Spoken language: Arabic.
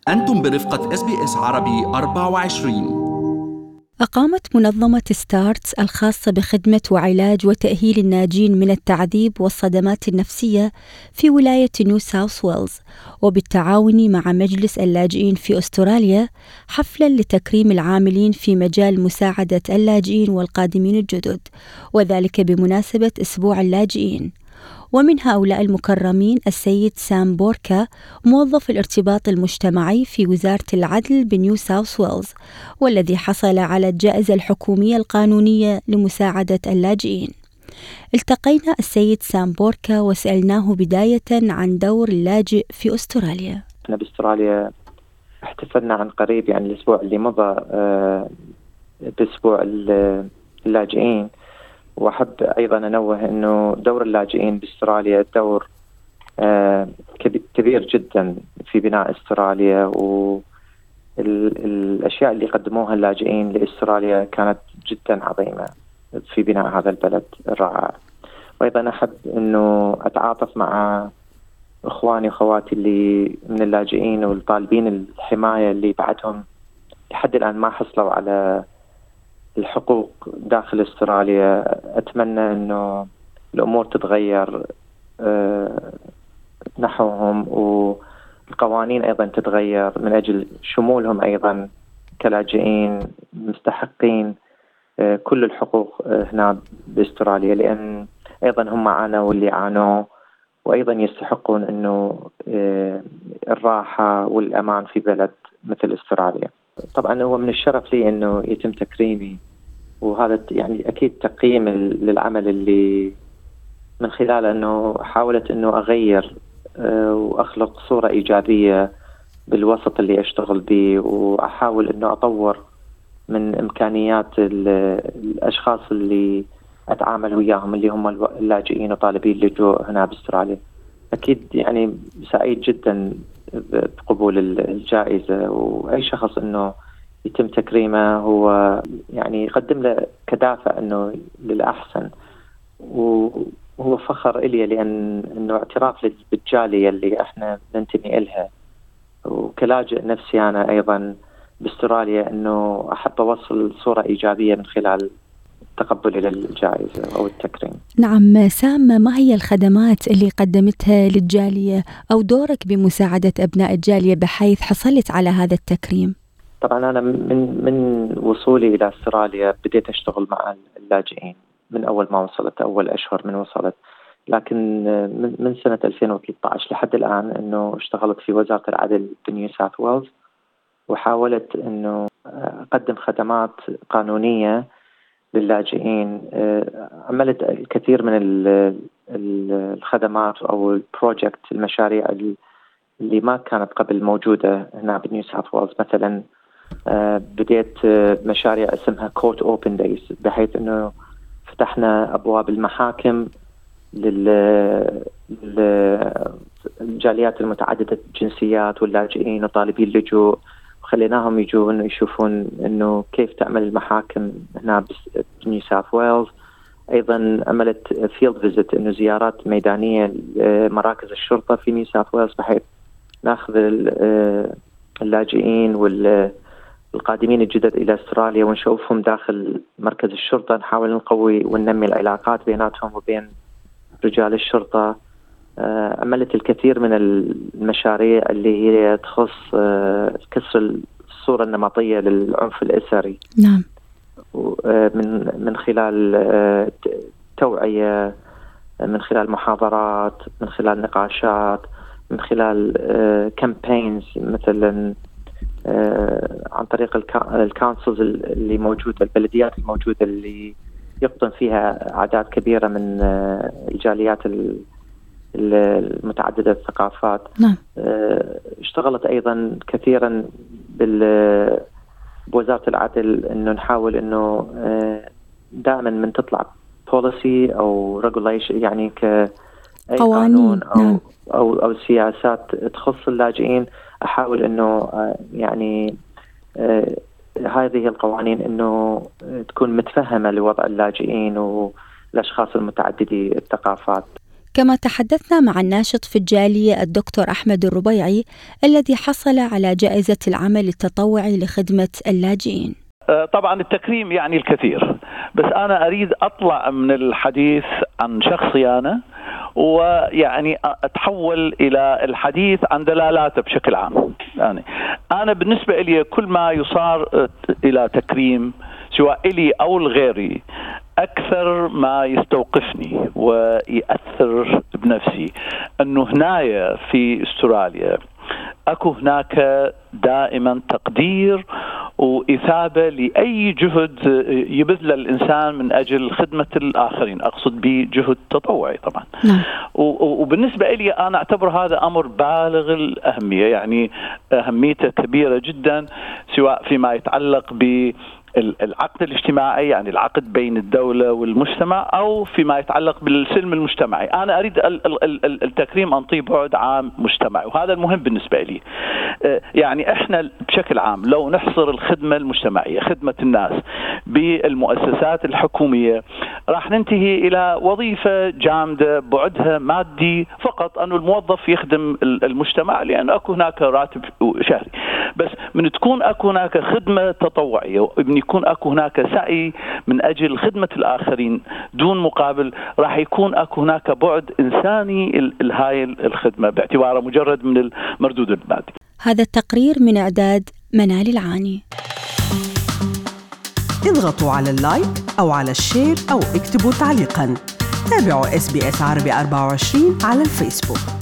أنتم برفقة SBS عربي 24. أقامت منظمة ستارتس الخاصة بخدمة وعلاج وتأهيل الناجين من التعذيب والصدمات النفسية في ولاية نيو ساوث ويلز وبالتعاون مع مجلس اللاجئين في أستراليا حفلاً لتكريم العاملين في مجال مساعدة اللاجئين والقادمين الجدد، وذلك بمناسبة أسبوع اللاجئين. ومن هؤلاء المكرمين السيد سام بوركا، موظف الارتباط المجتمعي في وزارة العدل بنيو ساوث ويلز، والذي حصل على الجائزة الحكومية القانونية لمساعدة اللاجئين. التقينا السيد سام بوركا وسألناه بداية عن دور اللاجئ في أستراليا. احنا باستراليا احتفلنا عن قريب، يعني الأسبوع اللي مضى بأسبوع اللاجئين، وأحب أيضا أنوه أنه دور اللاجئين باستراليا دور كبير جدا في بناء استراليا، والأشياء اللي قدموها اللاجئين لاستراليا كانت جدا عظيمة في بناء هذا البلد الرائع. وأيضا أحب أنه أتعاطف مع إخواني وأخواتي اللي من اللاجئين والطالبين الحماية اللي بعدهم لحد الآن ما حصلوا على الحقوق داخل استراليا. أتمنى أنه الأمور تتغير نحوهم، والقوانين أيضا تتغير من أجل شمولهم أيضا كلاجئين مستحقين كل الحقوق هنا باستراليا، لأن أيضا هم عانوا واللي عانوا، وأيضا يستحقون أنه الراحة والأمان في بلد مثل استراليا. طبعا هو من الشرف لي أنه يتم تكريمي، وهذا يعني أكيد تقييم للعمل اللي من خلاله أنه حاولت أنه أغير وأخلق صورة إيجابية بالوسط اللي أشتغل به، وأحاول أنه أطور من إمكانيات الأشخاص اللي أتعامل وياهم اللي هم اللاجئين وطالبين اللجوء هنا باستراليا. أكيد يعني سعيد جدا بقبول الجائزة، وأي شخص أنه يتم تكريمه هو يعني يقدم له كدافع أنه للأحسن، وهو فخر إلي لأن أنه اعتراف بالجالية اللي إحنا ننتمي إلها. وكلاجئ نفسي أنا أيضا باستراليا أنه أحب أوصل صورة إيجابية من خلال تقبلي للجائزة أو التكريم. نعم سام، ما هي الخدمات اللي قدمتها للجالية أو دورك بمساعدة أبناء الجالية بحيث حصلت على هذا التكريم؟ طبعا أنا من وصولي إلى استراليا بديت أشتغل مع اللاجئين من أول ما وصلت، أول أشهر من وصلت، لكن من سنة 2013 لحد الآن أنه اشتغلت في وزارة العدل بنيو ساوث ويلز، وحاولت أنه أقدم خدمات قانونية للاجئين. عملت الكثير من الخدمات أو البروجكت، المشاريع اللي ما كانت قبل موجودة هنا بنيو ساوث ويلز. مثلا بديت مشاريع اسمها كورت اوبن دايز، بحيث انه فتحنا ابواب المحاكم للجاليات المتعددة الجنسيات واللاجئين وطالبي اللجوء، وخليناهم يجون يشوفون انه كيف تعمل المحاكم هنا بنيو ساوث ويلز. ايضا عملت فيلد فيزيت، انه زيارات ميدانية لمراكز الشرطة في نيو ساوث ويلز، بحيث ناخذ اللاجئين والقادمين الجدد إلى أستراليا ونشوفهم داخل مركز الشرطة، نحاول نقوي وننمي العلاقات بيناتهم وبين رجال الشرطة. عملت الكثير من المشاريع اللي هي تخص كسر الصورة النمطية للعنف الأسري. نعم. من خلال توعية، من خلال محاضرات، من خلال نقاشات، من خلال كامبينز، مثلا عن طريق الكونسلز اللي موجودة، البلديات الموجودة اللي يقطن فيها أعداد كبيرة من الجاليات المتعددة الثقافات. نعم. اشتغلت أيضا كثيرا بوزارة العدل، إنه نحاول إنه دائما من تطلع policy أو regulation، يعني كأي قانون أو سياسات تخص اللاجئين، أحاول إنه يعني هذه القوانين إنه تكون متفهمة لوضع اللاجئين والأشخاص المتعددي الثقافات. كما تحدثنا مع الناشط في الجالية الدكتور أحمد الربيعي الذي حصل على جائزة العمل التطوعي لخدمة اللاجئين. طبعا التكريم يعني الكثير، بس أنا أريد أطلع من الحديث عن شخصي أنا ويعني أتحول إلى الحديث عن دلالاته بشكل عام. يعني أنا بالنسبة لي كل ما يصار إلى تكريم سواء إلي أو لغيري أكثر ما يستوقفني ويأثر بنفسي أنه هنايا في أستراليا أكو هناك دائما تقدير وإثابة لأي جهد يبذل الإنسان من أجل خدمة الآخرين، أقصد بجهد تطوعي طبعا. وبالنسبة لي أنا أعتبر هذا أمر بالغ الأهمية، يعني أهميته كبيرة جدا سواء فيما يتعلق بالعقد الاجتماعي، يعني العقد بين الدولة والمجتمع، أو فيما يتعلق بالسلم المجتمعي. أنا أريد التكريم أنطيه بعد عام مجتمعي، وهذا المهم بالنسبة لي. يعني إحنا بشكل عام لو نحصر الخدمة المجتمعية، خدمة الناس بالمؤسسات الحكومية، راح ننتهي إلى وظيفة جامدة بعدها مادي فقط، أنه الموظف يخدم المجتمع لأن أكو هناك راتب شهري. بس من تكون أكو هناك خدمة تطوعية ومن يكون أكو هناك سعي من أجل خدمة الآخرين دون مقابل، راح يكون أكو هناك بعد إنساني لهاي الخدمة باعتباره مجرد من المردود المادي. هذا التقرير من إعداد منال العاني. اضغطوا على اللايك أو على الشير أو اكتبوا تعليقاً. تابعوا SBS عربي 24 على الفيسبوك.